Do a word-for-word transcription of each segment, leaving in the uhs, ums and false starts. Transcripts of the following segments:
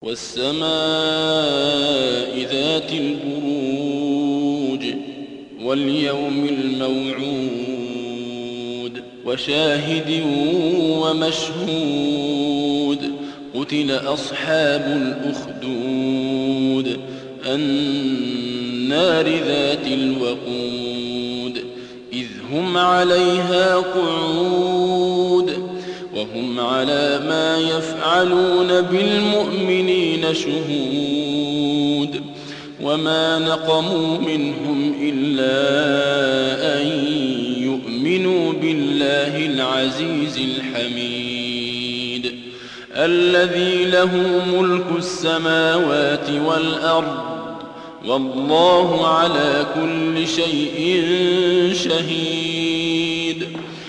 والسماء ذات البروج واليوم الموعود وشاهد ومشهود قتل أصحاب الأخدود النار ذات الوقود إذ هم عليها قعود وهم على ما يفعلون بالمؤمنين شهود وما نقموا منهم إلا أن يؤمنوا بالله العزيز الحميد الذي له ملك السماوات والأرض والله على كل شيء شهيد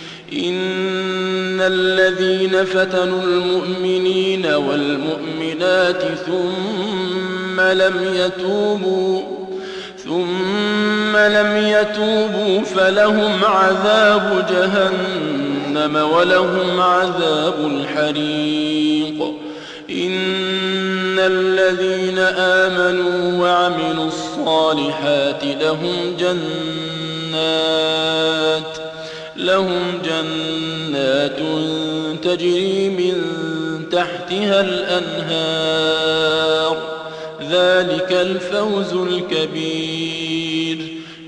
إن الذين فتنوا المؤمنين والمؤمنات ثم لم يتوبوا ثم لم يتوبوا فلهم عذاب جهنم ولهم عذاب الحريق إن الذين آمنوا وعملوا الصالحات لهم جنات لهم جنات تجري من تحتها الأنهار ذلك الفوز الكبير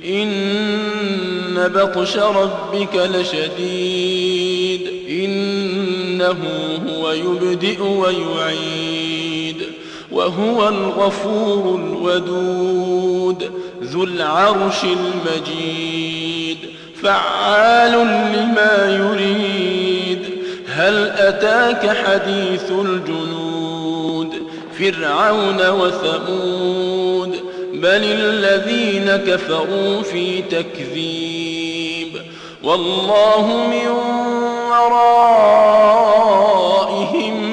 إن بطش ربك لشديد إنه هو يبدئ ويعيد وهو الغفور الودود ذو العرش المجيد فعال لما يريد هل أتاك حديث الجنود فرعون وثمود بل الذين كفروا في تكذيب والله من ورائهم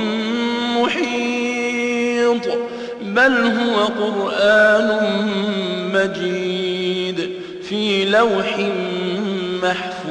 محيط بل هو قرآن مجيد في لوح محفوظ